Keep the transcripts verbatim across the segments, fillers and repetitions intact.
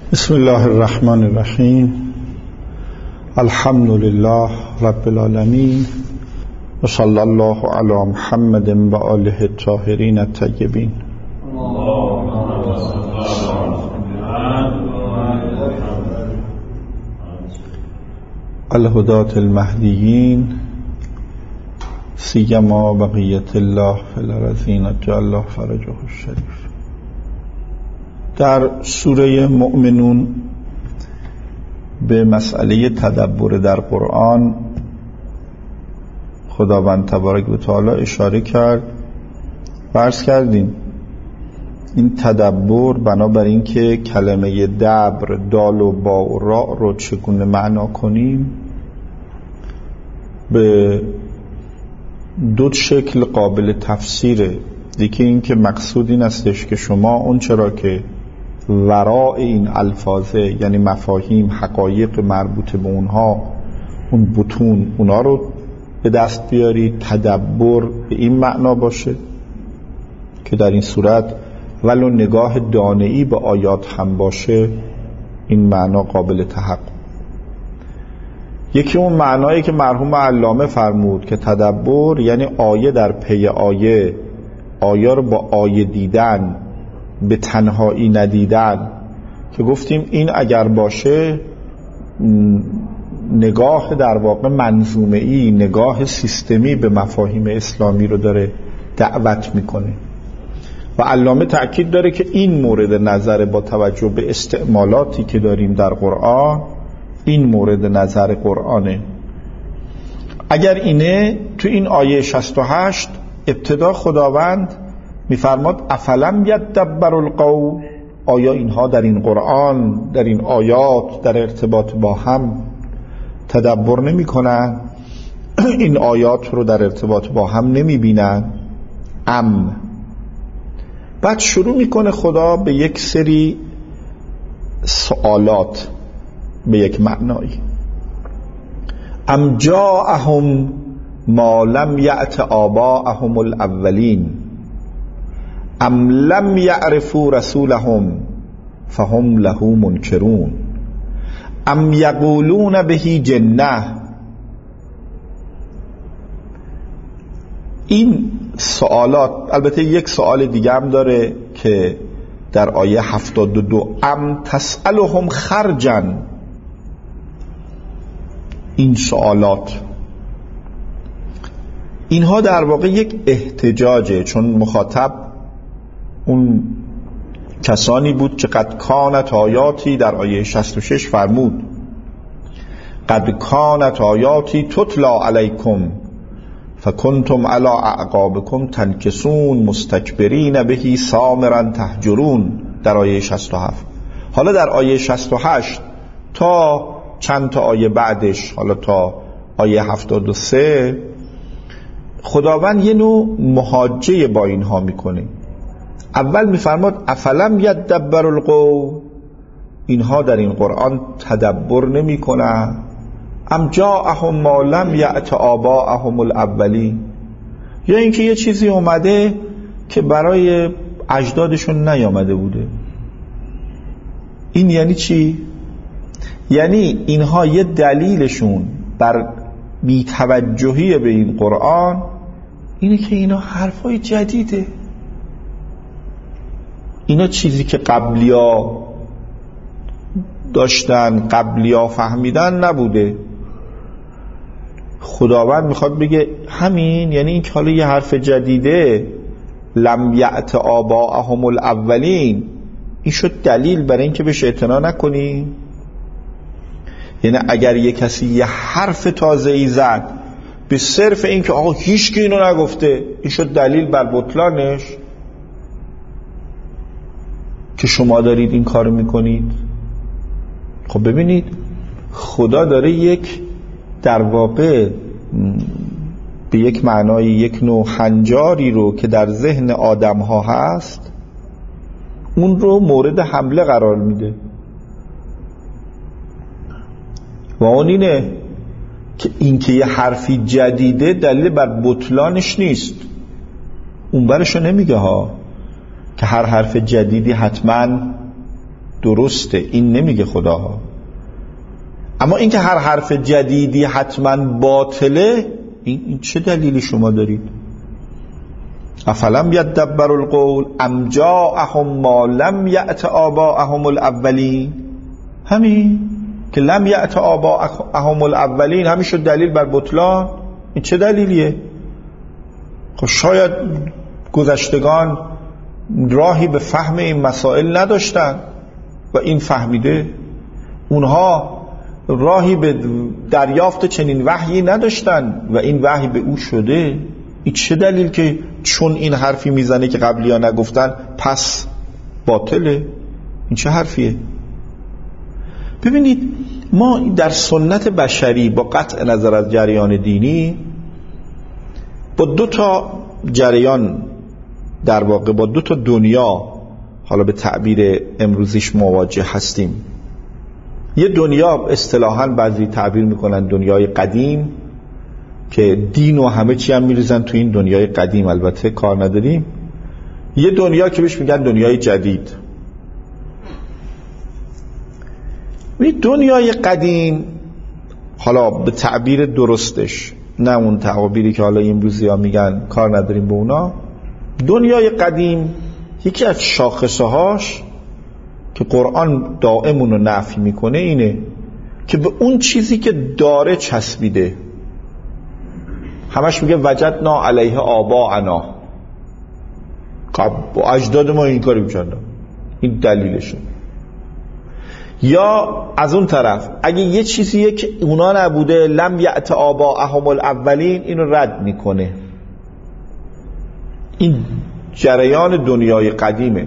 بسم الله الرحمن الرحیم. الحمد لله رب العالمین و صلی الله علی محمد و آله الطاهرین الطیبین. الهداة المهدیین سیما بقیت الله فی الارضین عجل الله فرجه الشریف. در سوره مؤمنون به مسئله تدبر در قرآن خداوند تبارک و تعالی اشاره کرد و عرض کردیم این تدبر بنابر این که کلمه دبر دال و با و را رو چگونه معنا کنیم به دو شکل قابل تفسیره. دیگه این که مقصود این استش که شما اون چرا که وراء این الفاظه، یعنی مفاهیم، حقایق مربوط به اونها، اون بطون، اونا رو به دست بیارید. تدبر به این معنا باشه که در این صورت ولو نگاه دانه‌ای به آیات هم باشه این معنا قابل تحقق. یکی اون معنایی که مرحوم علامه فرمود که تدبر یعنی آیه در پی آیه، آیه رو با آیه دیدن، به تنهایی ندیدن، که گفتیم این اگر باشه نگاه در واقع منظومه‌ای، نگاه سیستمی به مفاهیم اسلامی رو داره دعوت میکنه. و علامه تأکید داره که این مورد نظر با توجه به استعمالاتی که داریم در قرآن، این مورد نظر قرآنه. اگر اینه تو این آیه شصت و هشت ابتدا خداوند میفرماد افلم یدبر القول، آیا اینها در این قرآن، در این آیات، در ارتباط با هم تدبر نمی کنن؟ این آیات رو در ارتباط با هم نمی بینن؟ ام بعد شروع میکنه خدا به یک سری سوالات به یک معنایی. ام جاءهم ما لم یأت آباءهم الاولین ام لم یعرفوا رسولهم فهم له منکرون ام یقولون به جنه. این سوالات، البته یک سوال دیگه هم داره که در آیه هفتاد و دو ام تسألهم خرجا. این سوالات اینها در واقع یک احتجاجه، چون مخاطب اون کسانی بود که قد کانت آیاتی، در آیه شصت و شش فرمود قد کانت آیاتی تتلا علیکم فکنتم علی اعقابکم تنکسون مستکبرین بهی سامرا تهجرون، در آیه شصت و هفت. حالا در آیه شصت و هشت تا چند تا آیه بعدش، حالا تا آیه هفتاد و سه، خداوند یه نوع محاجه با اینها میکنه. اول میفرماد افلم یدبر القول، اینها در این قرآن تدبر نمی کنن؟ ام جاءهم ما لم یأت آباءهم الاولین، یا اینکه یه چیزی اومده که برای اجدادشون نیامده بوده. این یعنی چی؟ یعنی اینها یه دلیلشون بر بی‌توجهی به این قرآن اینه که اینا حرفای جدیده، اینا چیزی که قبلیا داشتن، قبلیا فهمیدن نبوده. خداوند میخواد بگه همین، یعنی این که حالا یه حرف جدیده، لم یأت آباءهم الاولین، این شد دلیل برای این که بهش اعتنا نکنی. یعنی اگر یه کسی یه حرف تازه‌ای زد به صرف این که آقا هیچ کی اینو نگفته، این شد دلیل بر بطلانش، که شما دارید این کارو میکنید. خب ببینید خدا داره یک در واقع به یک معنای یک نوع هنجاری رو که در ذهن آدم ها هست اون رو مورد حمله قرار میده. و اون اینه که این که یه حرفی جدیده دلیل بر بطلانش نیست. اون برشو نمیگه ها که هر حرف جدیدی حتما درسته، این نمیگه خداها. اما اینکه هر حرف جدیدی حتما باطله، این, این چه دلیلی شما دارید؟ افلم یدبروا القول ام جاءهم ما لم یأت آباءهم الاولین. همین که لم یأت آباءهم الاولین همین شد دلیل بر بطلان. این چه دلیلیه؟ خب شاید گذشتگان راهی به فهم این مسائل نداشتن و این فهمیده، اونها راهی به دریافت چنین وحیی نداشتن و این وحی به او شده. این چه دلیل که چون این حرفی میزنه که قبلی ها نگفتن پس باطله؟ این چه حرفیه؟ ببینید ما در سنت بشری با قطع نظر از جریان دینی با دو تا جریان، در واقع با دو تا دنیا، حالا به تعبیر امروزیش مواجه هستیم. یه دنیا اصطلاحاً بعضی تعبیر میکنن دنیای قدیم که دین و همه چی هم میریزن تو این دنیای قدیم، البته کار نداریم. یه دنیا که بهش میگن دنیای جدید. این دنیای قدیم، حالا به تعبیر درستش، نه اون تعابیری که حالا امروزی ها میگن کار نداریم به اونا، دنیای قدیم یکی از شاخصه هاش که قرآن دائم اونو نفی میکنه اینه که به اون چیزی که داره چسبیده. همش میگه وجدنا علیه آباءنا، با اجداد ما این کاری میکردن، این دلیلشه. یا از اون طرف اگه یه چیزیه که اونا نبوده، لم یأت آباءهم الاولین، اینو رد میکنه. این جریان دنیای قدیمه.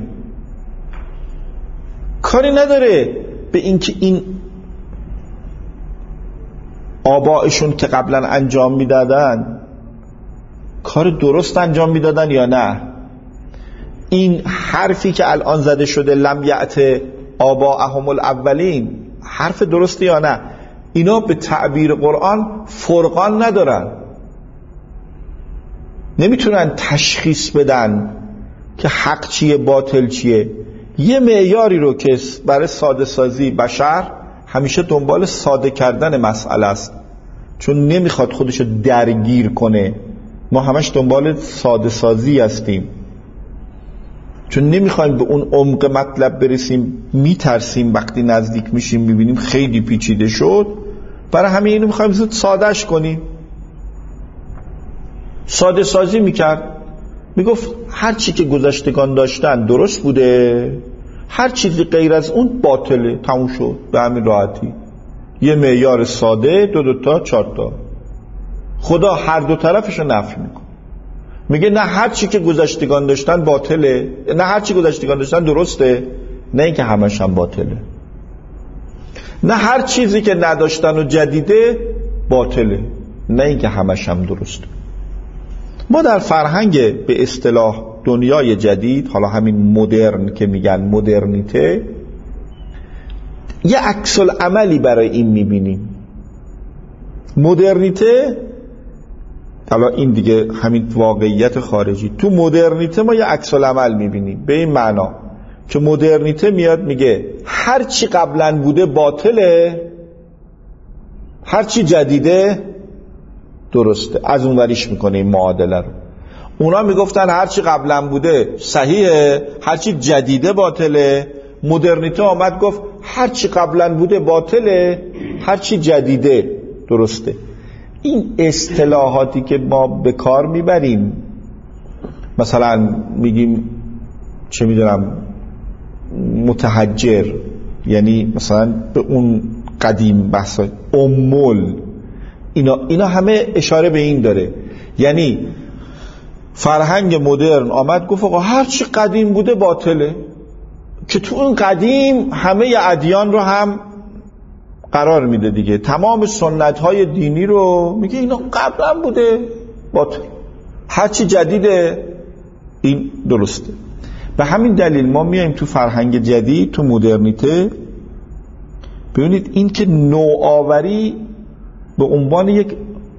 کاری نداره به اینکه این آبائشون که قبلا انجام میدادن کار درست انجام میدادن یا نه. این حرفی که الان زده شده لم یأت آباءهم الاولین حرف درسته یا نه، اینا به تعبیر قرآن فرقان ندارن، نمیتونن تشخیص بدن که حق چیه باطل چیه. یه معیاری رو که برای ساده سازی بشر همیشه دنبال ساده کردن مسئله است، چون نمیخواد خودشو درگیر کنه. ما همش دنبال ساده سازی هستیم، چون نمیخوایم به اون عمق مطلب برسیم، میترسیم وقتی نزدیک میشیم میبینیم خیلی پیچیده شد، برای همین اینو میخوایم زود سادهش کنیم. ساده سازی میکرد، میگفت هر چی که گذشتگان داشتن درست بوده، هر چیزی غیر از اون باطله، تموم شد به همین راحتی. یه معیار ساده، دو دو تا چهار تا. خدا هر دو طرفشو نفی میکنه، میگه نه هر چی که گذشتگان داشتن باطله، نه هر چی گذشتگان داشتن درسته، نه اینکه همش هم باطله. نه هر چیزی که نداشتن و جدیده باطله، نه اینکه همش هم درسته. ما در فرهنگ به اصطلاح دنیای جدید، حالا همین مدرن که میگن مدرنیته، یه عکس العملی برای این میبینیم. مدرنیته، حالا این دیگه همین واقعیت خارجی، تو مدرنیته ما یه عکس العمل میبینیم به این معنا که مدرنیته میاد میگه هر چی قبلا بوده باطله، هر چی جدیده درسته. از اون وریش میکنه این معادله رو. اونا میگفتن هر چی قبلا بوده صحیحه، هر چی جدیده باطله. مدرنیته آمد گفت هر چی قبلا بوده باطله، هر چی جدیده درسته. این اصطلاحاتی که ما به کار میبریم، مثلا میگیم چه میدونم متحجر، یعنی مثلا به اون قدیم بحثای امول، اینا اینا همه اشاره به این داره. یعنی فرهنگ مدرن آمد گفت آقا هر چی قدیم بوده باطله، که تو اون قدیم همه ادیان رو هم قرار میده دیگه، تمام سنت های دینی رو میگه اینا قبلا بوده باطل، هر چی جدیده این درسته. به همین دلیل ما میایم تو فرهنگ جدید، تو مدرنیته، ببینید این که نوآوری به عنوان یک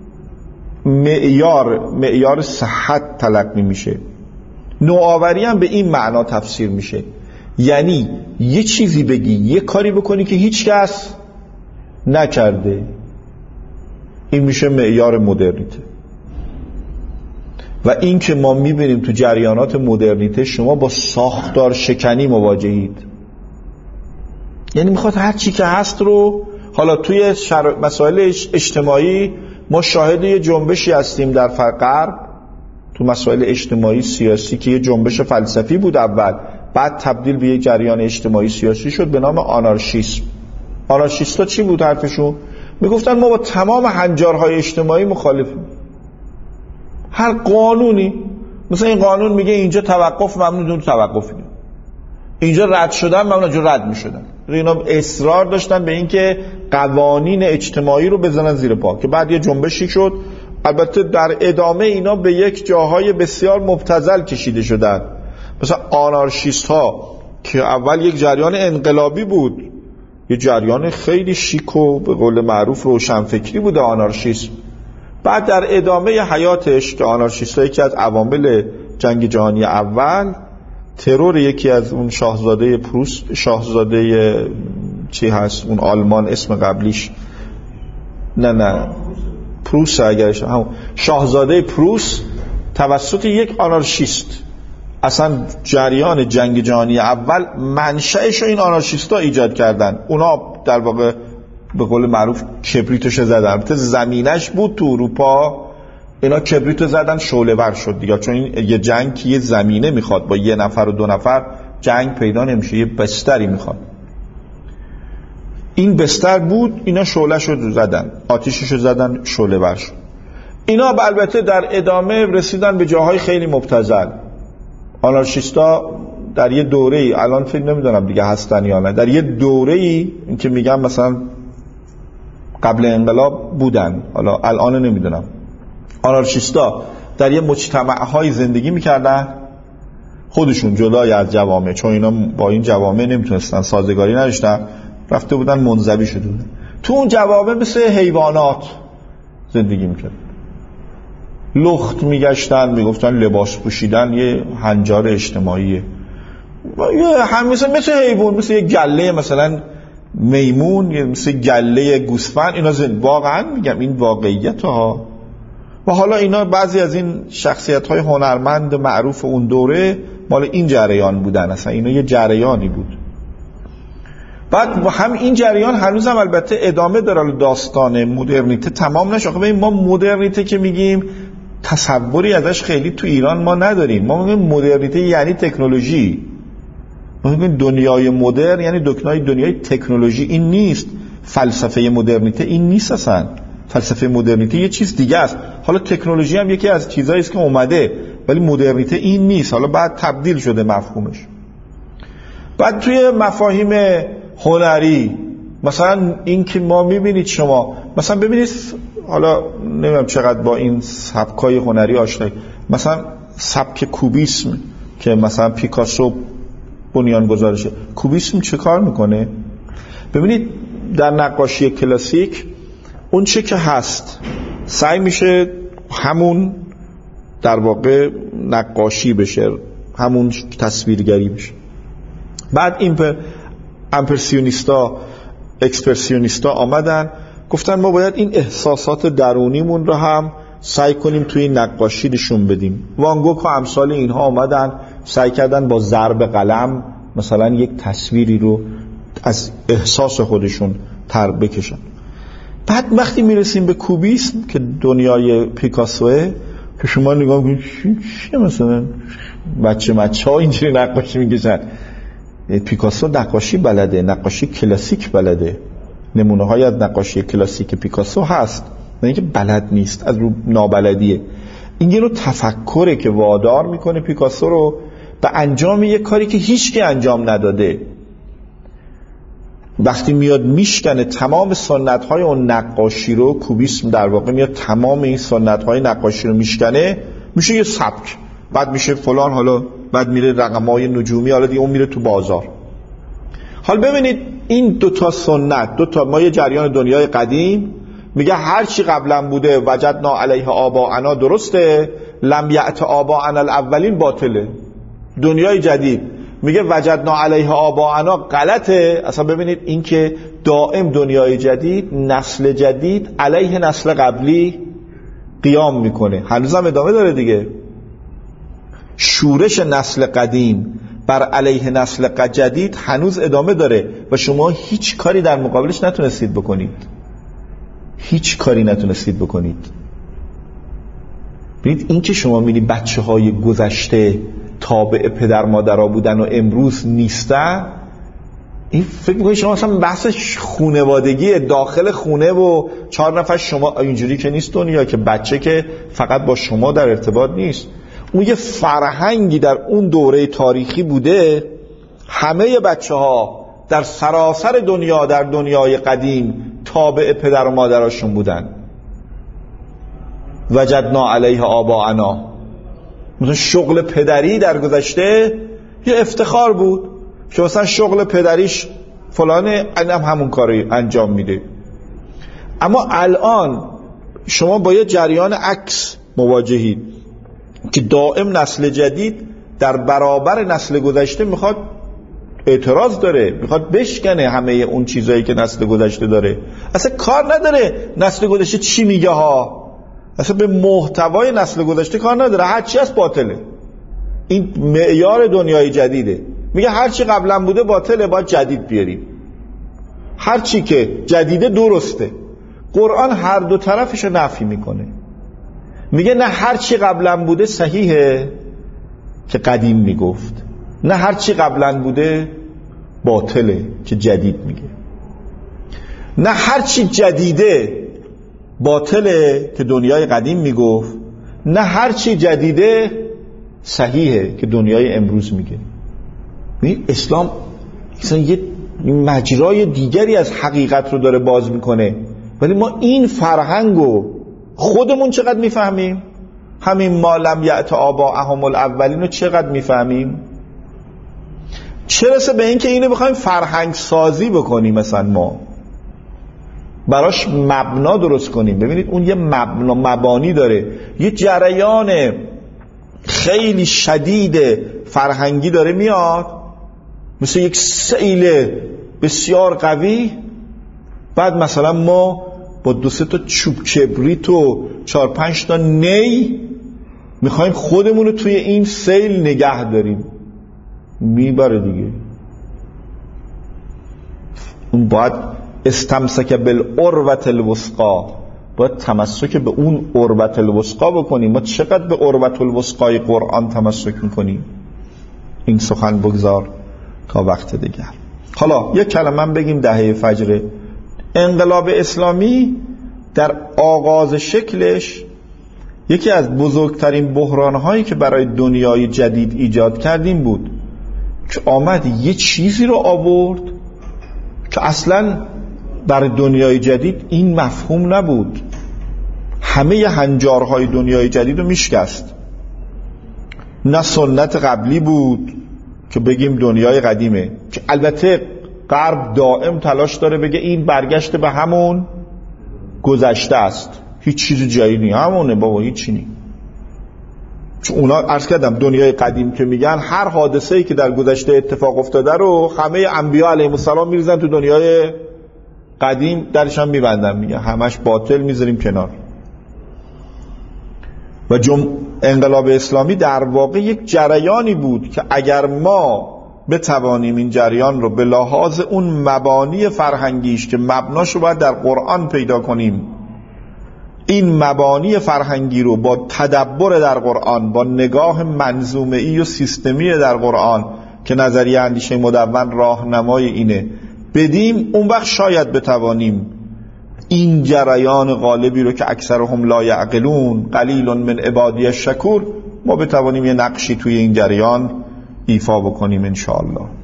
معیار معیار صحت تلقی میشه. نوآوری هم به این معنا تفسیر میشه یعنی یه چیزی بگی، یه کاری بکنی که هیچ کس نکرده. این میشه معیار مدرنیته. و این که ما میبینیم تو جریانات مدرنیته شما با ساختار شکنی مواجهید. یعنی میخواد هر چی که هست رو، حالا توی شر... مسائل اجتماعی ما شاهد یه جنبشی هستیم در غرب تو مسائل اجتماعی سیاسی که یه جنبش فلسفی بود اول، بعد تبدیل به یه جریان اجتماعی سیاسی شد به نام آنارشیسم. آنارشیستا چی بود حرفشون؟ میگفتن ما با تمام هنجارهای اجتماعی مخالفیم. هر قانونی، مثلا این قانون میگه اینجا توقف ممنوع، اون توقف میده، اینجا رد شدن ممنوع، اونجا رد میشدن. اینا اصرار داشتن به این که قوانین اجتماعی رو بزنن زیر پا، که بعد یه جنبشی شد. البته در ادامه اینا به یک جاهای بسیار مبتذل کشیده شدن. مثلا آنارشیست ها که اول یک جریان انقلابی بود، یه جریان خیلی شیک و به قول معروف روشنفکری بود آنارشیسم. بعد در ادامه حیاتش که آنارشیست ها یکی از عوامل جنگ جهانی اول ترور یکی از اون شاهزاده پروس، شاهزاده چی هست اون آلمان اسم قبلیش، نه نه پروس، اگرش همون شاهزاده پروس توسط یک آنارشیست. اصلا جریان جنگ جهانی اول منشأش رو این آنارشیستا ایجاد کردن. اونا در واقع به قول معروف کبریتش زدن. البته زمینش بود تو اروپا، اینا کبریتو زدن شعله ور شد دیگه، چون این یه جنگ که یه زمینه میخواد، با یه نفر و دو نفر جنگ پیدا نمیشه، یه بستری میخواد. این بستر بود، اینا شعله شد زدن، آتیششو زدن شعله ور شد. اینا البته در ادامه رسیدن به جاهای خیلی مبتذل. آنارشیستا در یه دوره‌ای، الان فکر نمیدونم دیگه هستن یا نه، در یه دوره‌ای این که میگم مثلا قبل انقلاب بودن، حالا الان نمیدونم، آنارشیستا در یه مجتمع‌های زندگی میکردن خودشون جدای از جوامع، چون اینا با این جوامع نمیتونستن سازگاری نداشتن، رفته بودن منزوی شده بودن. تو اون جوامع مثل حیوانات زندگی میکردن، لخت میگشتن، میگفتن لباس پوشیدن یه هنجار اجتماعیه، هم مثل مثل حیوان، مثل یه گله مثلا میمون، یا مثل گله گوسفند. اینا زن واقعا میگم این واقعیت ها. و حالا اینا بعضی از این شخصیت های هنرمند معروف اون دوره مال این جریان بودن، اصلا اینا یه جریانی بود. بعد هم این جریان هنوز هم البته ادامه داره، داستان مدرنیته تمام نشد. ببین ما مدرنیته که میگیم تصوری ازش خیلی تو ایران ما نداریم. ما میگیم مدرنیته یعنی تکنولوژی، ما میگیم دنیای مدرن یعنی دنیای دنیای تکنولوژی. این نیست فلسفه مدرنیته، این نیست اصلا. فلسفه مدرنیته یه چیز دیگه است. حالا تکنولوژی هم یکی از چیزایی است که اومده، ولی مدرنیته این نیست. حالا بعد تبدیل شده مفهومش. بعد توی مفاهیم هنری مثلا این که ما میبینید، شما مثلا ببینید، حالا نمیدونم چقدر با این سبکای هنری آشنایی، مثلا سبک کوبیسم که مثلا پیکاسو بنیان گذارشه. کوبیسم چه کار میکنه؟ ببینید در نقاشی کلاسیک اون چه که هست سعی میشه همون در واقع نقاشی بشه، همون تصویرگری بشه. بعد این پر امپرسیونیستا، اکسپرسیونیستا آمدن گفتن ما باید این احساسات درونیمون رو هم سعی کنیم توی نقاشی نشون بدیم. وان گوگ و امثال اینها آمدن سعی کردن با ضرب قلم مثلا یک تصویری رو از احساس خودشون تر بکشن. بعد وقتی میرسیم به کوبیسم که دنیای پیکاسوه، که شما نگاه کنید چیه مثلا بچه بچه ها اینجوری نقاشی میکشن. پیکاسو نقاشی بلده، نقاشی کلاسیک بلده، نمونه های از نقاشی کلاسیک پیکاسو هست، نه اینکه بلد نیست، از رو نابلدیه. این یه نوع تفکره که وادار میکنه پیکاسو رو به انجام یک کاری که هیچ که انجام نداده. وقتی میاد میشکنه تمام سنت های اون نقاشی رو، کوبیسم در واقع میاد تمام این سنت های نقاشی رو میشکنه، میشه یه سبک، بعد میشه فلان، حالا بعد میره رقم‌های نجومی، حالا دیگه اون میره تو بازار. حال ببینید این دوتا سنت، دوتا ما یه جریان دنیای قدیم میگه هر چی قبلا بوده وجدنا علیه آباءنا درسته، لم یأت آباءنا الاولین باطله. دنیای جدید میگه وجدنا علیه آباءنا غلطه. اصلا ببینید این که دائم دنیای جدید، نسل جدید علیه نسل قبلی قیام میکنه، هنوزم ادامه داره دیگه. شورش نسل قدیم بر علیه نسل جدید هنوز ادامه داره و شما هیچ کاری در مقابلش نتونستید بکنید، هیچ کاری نتونستید بکنید. ببینید این که شما می‌بینید بچه های گذشته تابع پدر مادرها بودن و امروز نیستن، این فکر می‌کنید شما اصلا بحث خانوادگی داخل خونه و چهار نفر شما، اینجوری که نیست دنیا که بچه که فقط با شما در ارتباط نیست. اون یه فرهنگی در اون دوره تاریخی بوده، همه بچه ها در سراسر دنیا، در دنیای قدیم تابع پدر و مادرشون بودن. وجدنا علیه آباءنا، مثلا شغل پدری در گذشته یه افتخار بود که مثلا شغل پدریش فلانه، اینم همون کاری انجام میده. اما الان شما با یه جریان عکس مواجهید که دائم نسل جدید در برابر نسل گذشته میخواد اعتراض داره، میخواد بشکنه همه اون چیزایی که نسل گذشته داره. اصلا کار نداره نسل گذشته چی میگه ها، اصلا به محتوای نسل گذشته کار نداره، هر چی از باطله. این معیار دنیای جدیده، میگه هر چی قبلا بوده باطله، باید جدید بیاریم. هر چی که جدیده درسته. قرآن هر دو طرفشو نفی میکنه، میگه نه هر چی قبلا بوده صحیحه که قدیم میگفت، نه هر چی قبلا بوده باطله که جدید میگه، نه هر چی جدیده باطله که دنیای قدیم میگفت، نه هر چی جدیده صحیحه که دنیای امروز میگه. اسلام اصلا یه مجرای دیگری از حقیقت رو داره باز میکنه، ولی ما این فرهنگو خودمون چقدر میفهمیم؟ همین ما لم یأت آباءهم الاولین رو چقدر میفهمیم؟ چه رسه به این که اینو بخوایم فرهنگ سازی بکنیم، مثلا ما براش مبنا درست کنیم. ببینید اون یه مبنا مبانی داره، یه جریان خیلی شدید فرهنگی داره میاد، مثل یک سیل بسیار قوی. بعد مثلا ما با دو سه تا چوب کبریت و چهار پنج تا نی میخوایم خودمون رو توی این سیل نگه داریم، میبره دیگه. اون باید استمسک بالعروة الوثقی، باید تمسک به اون عروة الوثقی بکنیم. ما چقدر به عروة الوثقی قرآن تمسک میکنیم؟ این سخن بگذار تا وقت دیگر. حالا یک کلمه بگیم دهه فجر. انقلاب اسلامی در آغاز شکلش یکی از بزرگترین بحرانهایی که برای دنیای جدید ایجاد کردیم بود که آمد یه چیزی رو آورد که اصلا برای دنیای جدید این مفهوم نبود. همه هنجارهای دنیای جدید رو میشکست. نه سنت قبلی بود که بگیم دنیای قدیمه، که البته غرب دائم تلاش داره بگه این برگشت به همون گذشته است، هیچ چیز جایی نی، همونه بابا، هیچ نی. چون اونا عرض کردم دنیای قدیم که میگن هر حادثه‌ای که در گذشته اتفاق افتاده رو همه انبیا علیهم السلام میریزن تو دنیای قدیم، درش هم میبندن، میگن همش باطل، میذاریم کنار. و جم... انقلاب اسلامی در واقع یک جریانی بود که اگر ما بتوانیم این جریان رو به لحاظ اون مبانی فرهنگیش که مبناش رو باید در قرآن پیدا کنیم، این مبانی فرهنگی رو با تدبر در قرآن، با نگاه منظومه‌ای و سیستمی در قرآن که نظریه اندیشه مدون راهنمای اینه بدیم، اون وقت شاید بتوانیم این جریان غالبی رو که اکثرهم لا یعقلون قلیل من عبادی الشکور، ما بتوانیم یه نقشی توی این جریان ایفا بکنیم ان شاء الله.